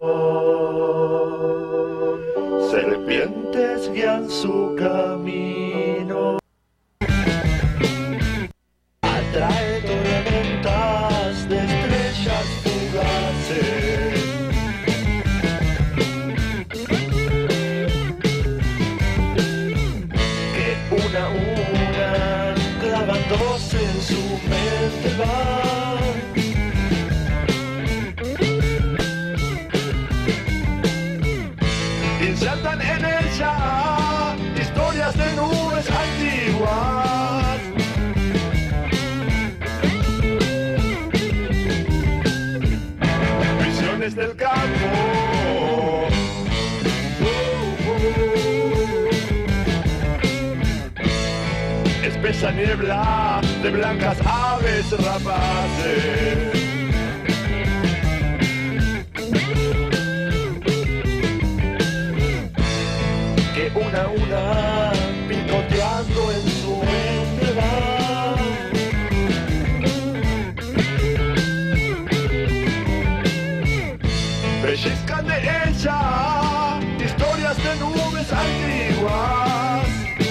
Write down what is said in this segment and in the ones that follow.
Serpientes guían su camino, atrae tormentas de estrellas fugaces. Que una a una, clavándose en su mente van. Insertan en ella historias de nubes antiguas. Visiones del campo. Espesa niebla de blancas aves rapaces. Que una a una, picoteando en su mente van. Pellizcan de ella historias de nubes antiguas.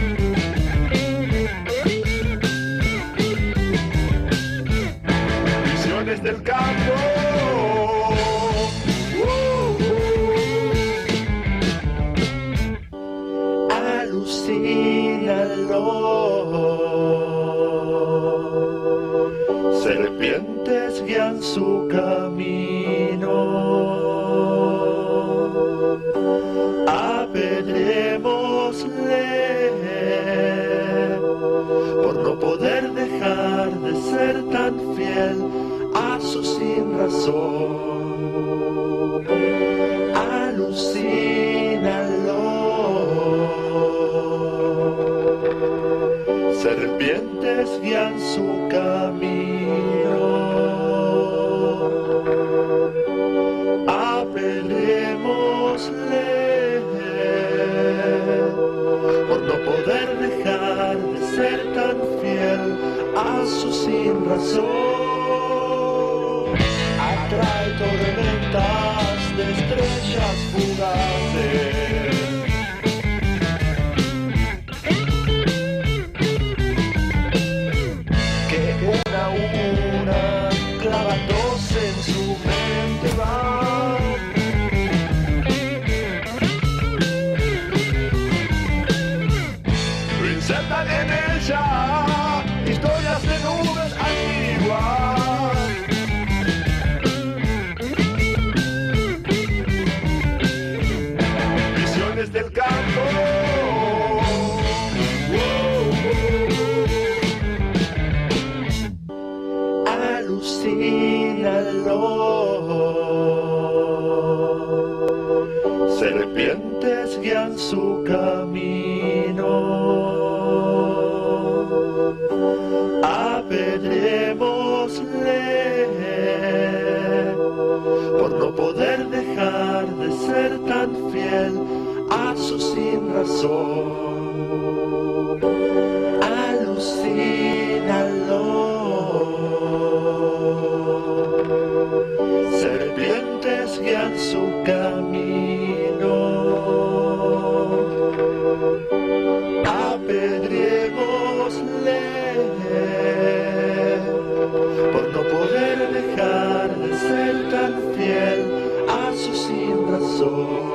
Visiones del campo. Alucínalo. Serpientes guían su camino. Apedrémosle por no poder dejar de ser tan fiel a su sin razón. Alucínalo. Serpientes guían su camino. Apedrémosle por no poder dejar de ser tan fiel a su sin razón. Atrae tormentas de estrellas fugaces. Que una a una, clavándose en su mente van. Insertan en ella historias de nubes antiguas. Visiones del campo. Alucínalo. Serpientes guían su camino. Apedrémosle por no poder dejar de ser tan fiel a su sin razón. Alucínalo. Serpientes guían su camino. Apedrémosle por no poder dejar de ser tan fiel a su sin razón.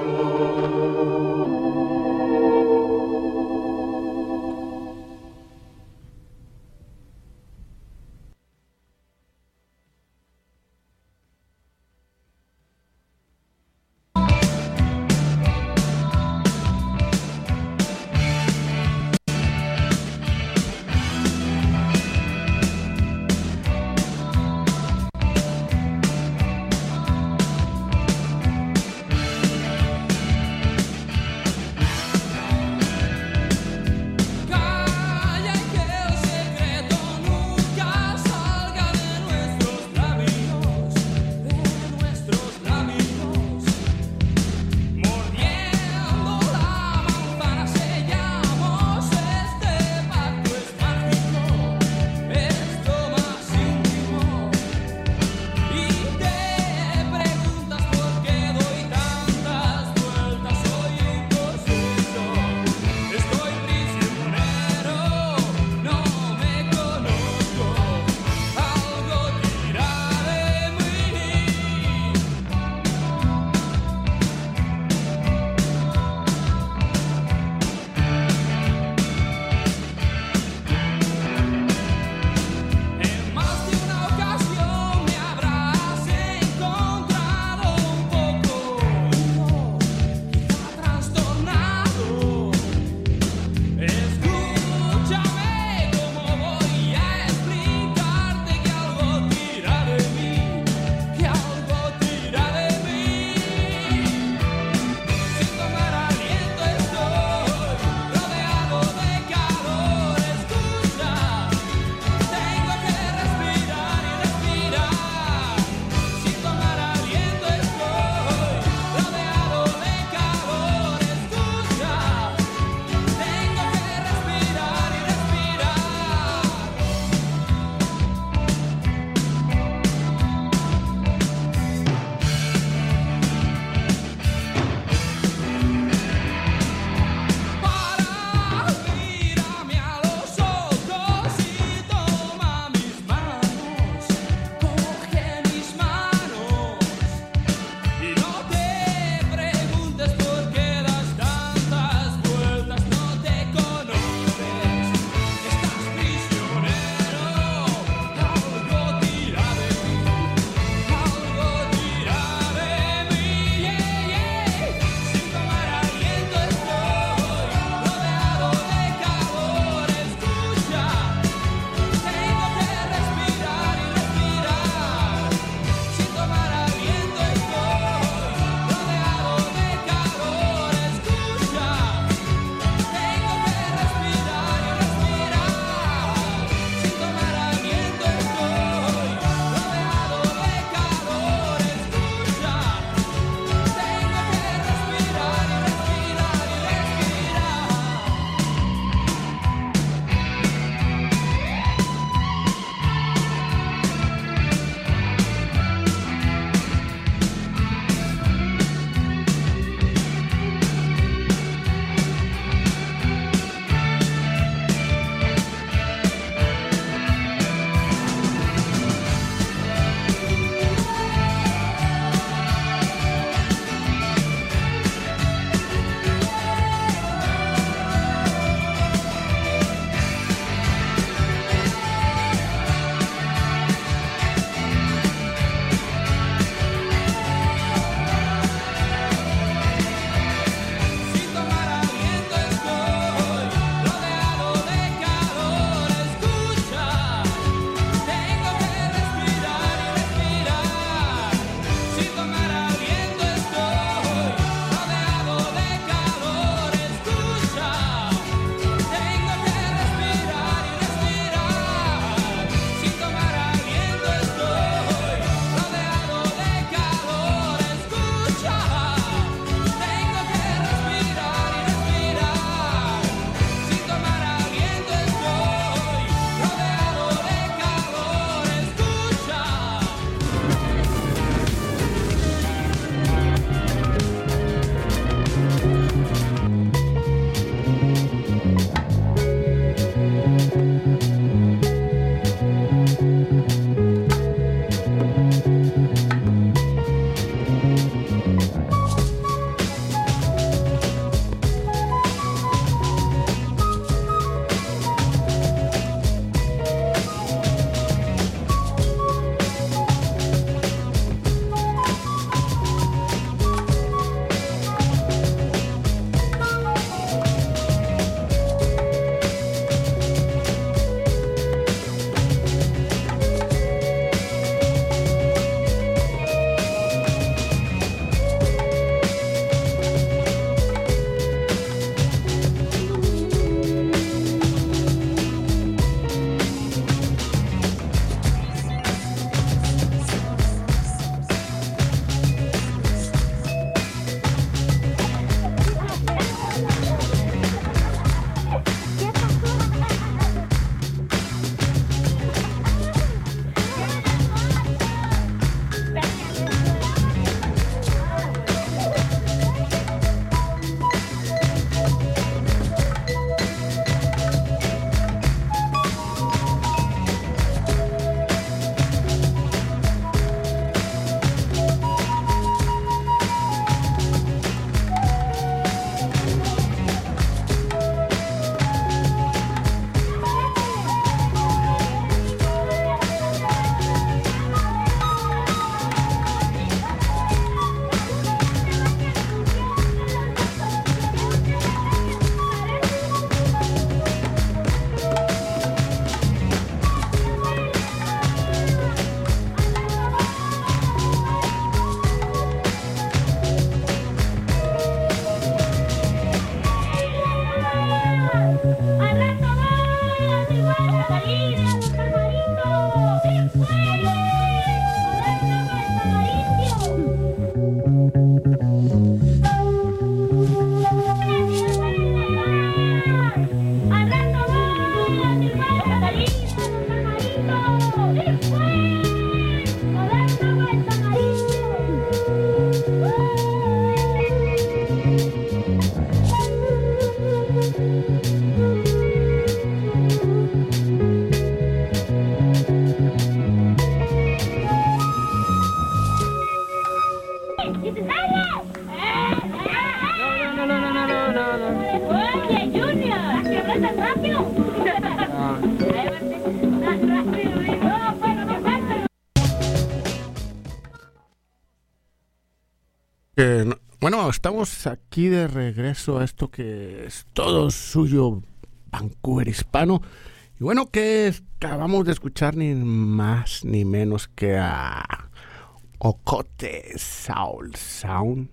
Bueno, estamos aquí de regreso a esto que es todo suyo, Vancouver Hispano. Y bueno, que acabamos de escuchar ni más ni menos que a Ocote Soul Sound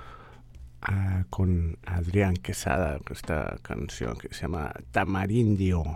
con Adrián Quesada, esta canción que se llama Tamarindio.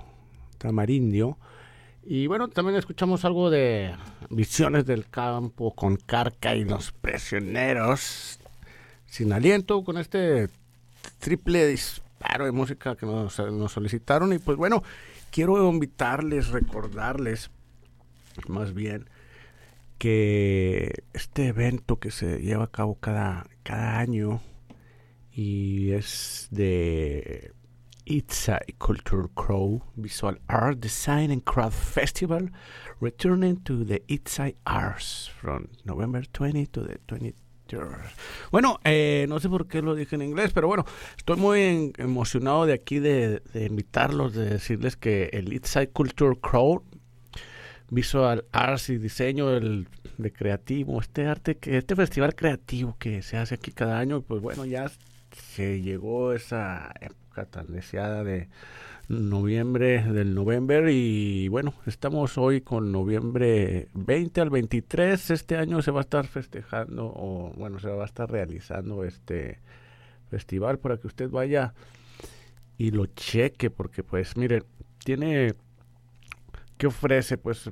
Y bueno, también escuchamos algo de Visiones del Campo con Carca y los Prisioneros Sin Aliento, con este triple disparo de música que nos solicitaron. Y pues bueno, quiero invitarles, recordarles más bien que este evento que se lleva a cabo cada año y es de Eastside Culture Crow Visual Art Design and Craft Festival, returning to the Eastside Arts from November 20 to the 23rd. Bueno, no sé por qué lo dije en inglés, pero bueno, estoy muy emocionado de aquí de invitarlos, de decirles que el Eastside Culture Crow Visual Arts y diseño de creativo, este festival creativo que se hace aquí cada año, pues bueno, ya se llegó esa época tan deseada de noviembre y bueno, estamos hoy con noviembre 20 al 23. Este año se va a estar festejando, o bueno, se va a estar realizando este festival para que usted vaya y lo cheque, porque pues miren, tiene que ofrece pues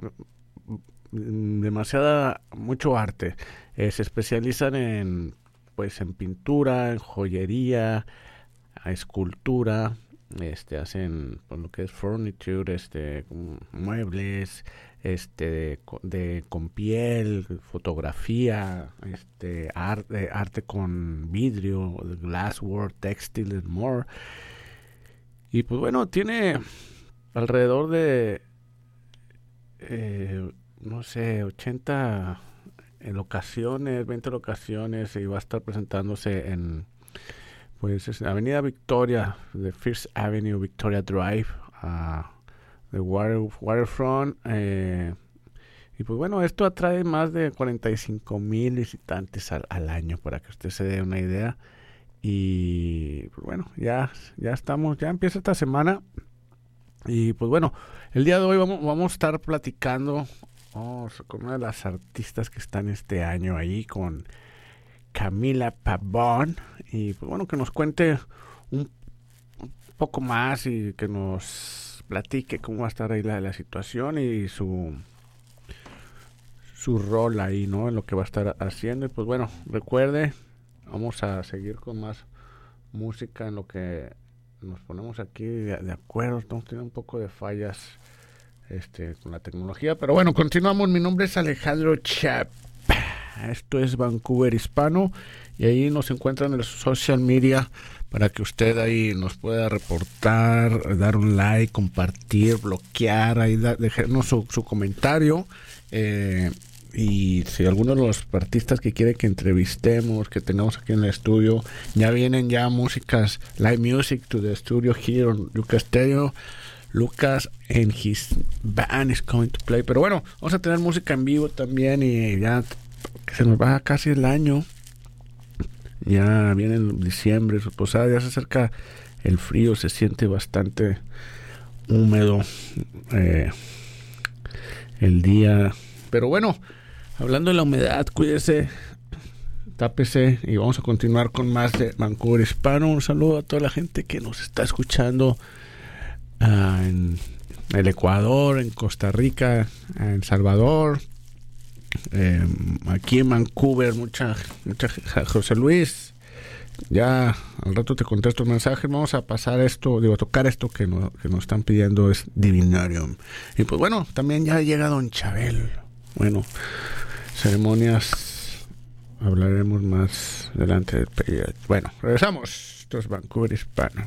mucho arte. Se especializan en pintura, en joyería, escultura, hacen por lo que es furniture, muebles, con piel, fotografía, arte con vidrio, glassware, textile and more. Y pues bueno, tiene alrededor de 80 locaciones, 20 locaciones, y va a estar presentándose en Avenida Victoria, de First Avenue, Victoria Drive, de Waterfront. Y pues bueno, esto atrae más de 45,000 visitantes al año, para que usted se dé una idea. Y pues bueno, ya empieza esta semana. Y pues bueno, el día de hoy vamos a estar platicando con una de las artistas que están este año ahí, con Camila Pavón, y pues bueno, que nos cuente un poco más y que nos platique cómo va a estar ahí la situación y su rol ahí, ¿no? En lo que va a estar haciendo. Y pues bueno, recuerde, vamos a seguir con más música en lo que nos ponemos aquí de acuerdo. Estamos teniendo un poco de fallas con la tecnología, pero bueno, continuamos. Mi nombre es Alejandro Chap. Esto es Vancouver Hispano, y ahí nos encuentran en el social media para que usted ahí nos pueda reportar, dar un like, compartir, bloquear, ahí dejarnos su comentario. Y si alguno de los artistas que quiere que entrevistemos, que tengamos aquí en el estudio, ya vienen músicas, live music to the studio here on Lucas Stereo. Lucas and his band is coming to play. Pero bueno, vamos a tener música en vivo también, y ya que se nos va casi el año. Ya viene en diciembre, su posada, ya se acerca el frío, se siente bastante húmedo el día. Pero bueno, hablando de la humedad, cuídese, tápese, y vamos a continuar con más de Vancouver Hispano. Un saludo a toda la gente que nos está escuchando en el Ecuador, en Costa Rica, en El Salvador, aquí en Vancouver, mucha José Luis. Ya al rato te contesto el mensaje. Vamos a pasar esto, a tocar esto que nos están pidiendo, es Divinarium. Y pues bueno, también ya llega Don Chabel. Bueno, ceremonias hablaremos más adelante del periodo. Bueno, regresamos. Esto es Vancouver Hispano.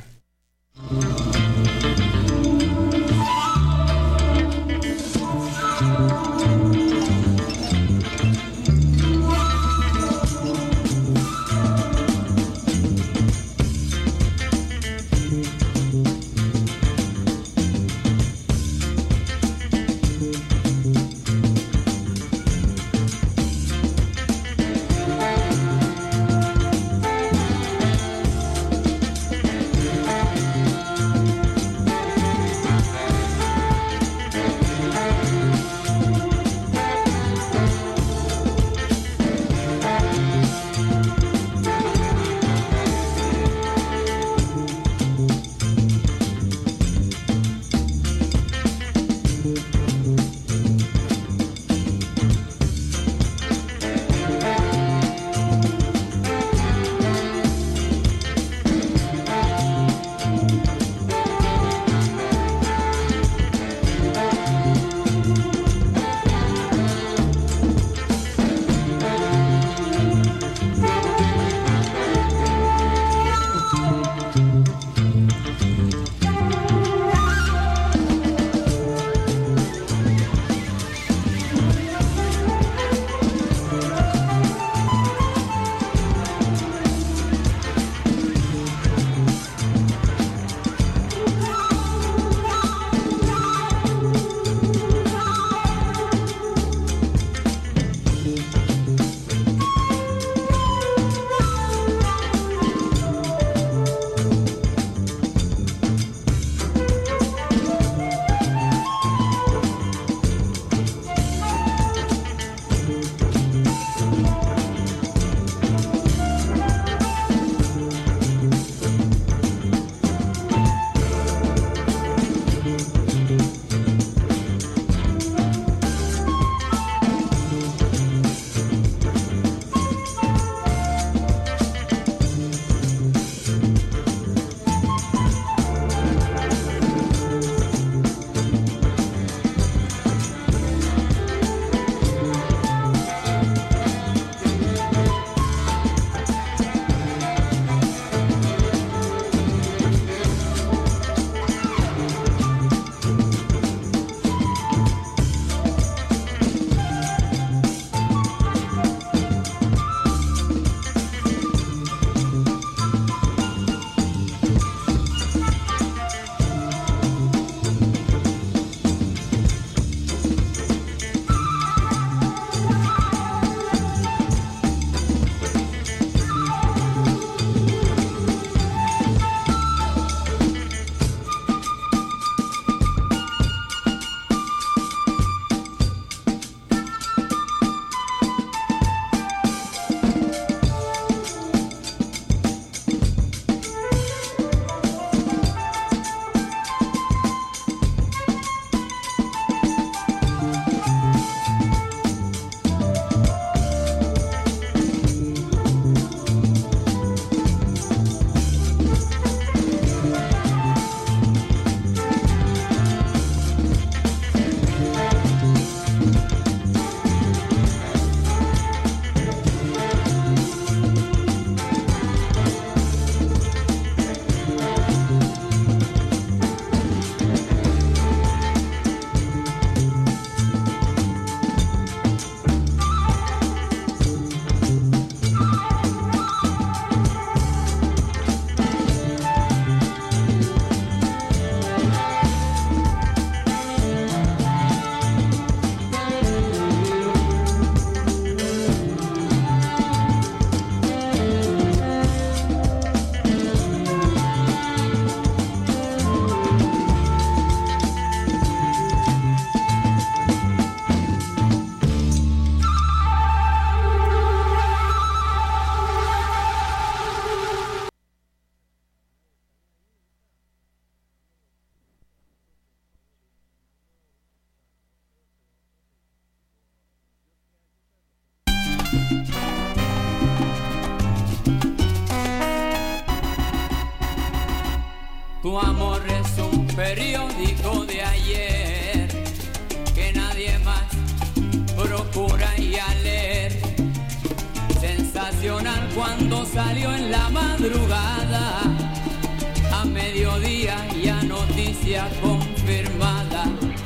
Tu amor es un periódico de ayer que nadie más procura y a leer. Sensacional cuando salió en la madrugada, a mediodía ya noticia confirmada.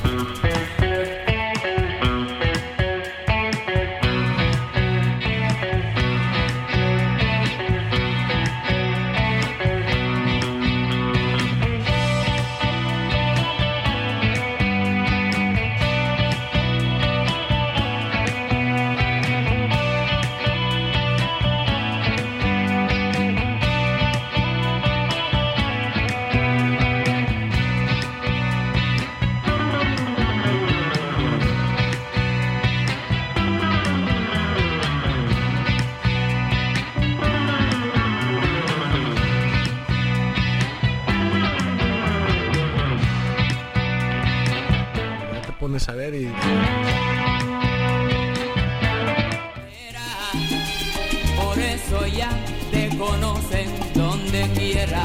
A ver y por eso ya te conocen donde quiera.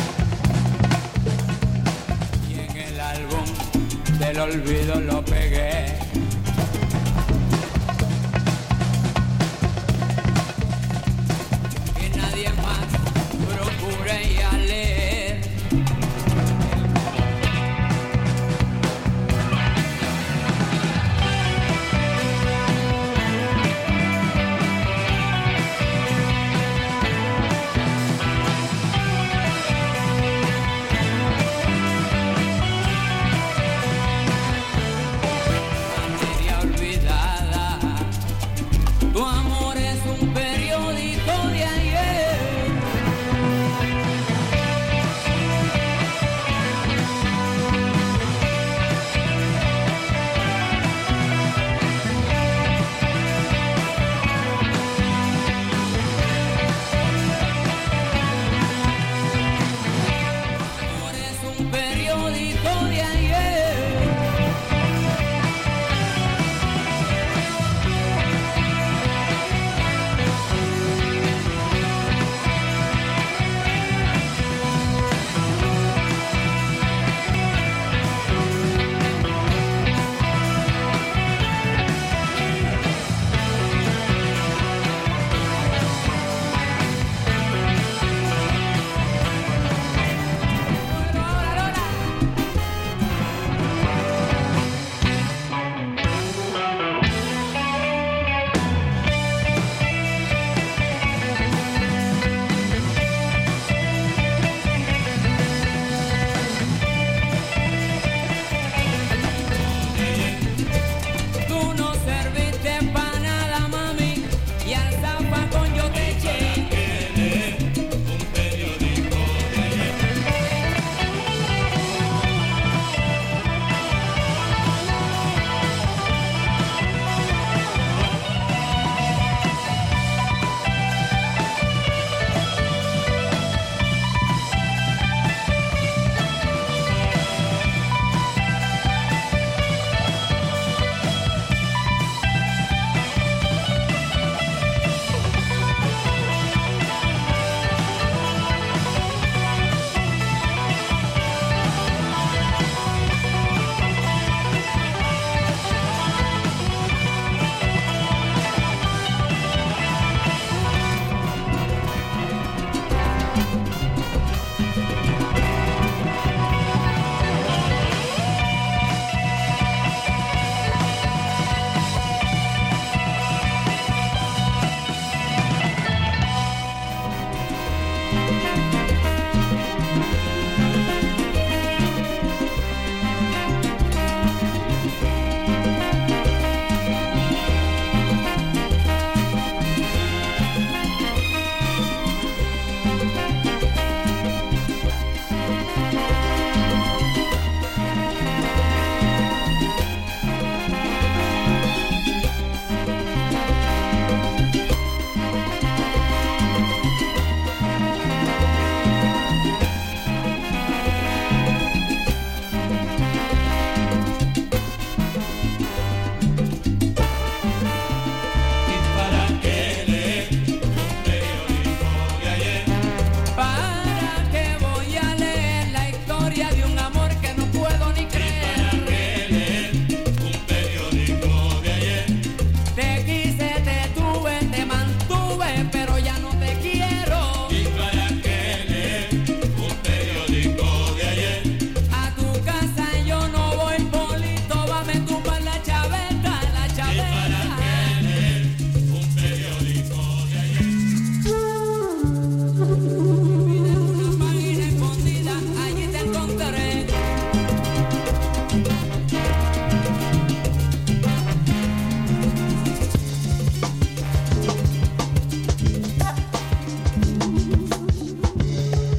El olvido lo pegué.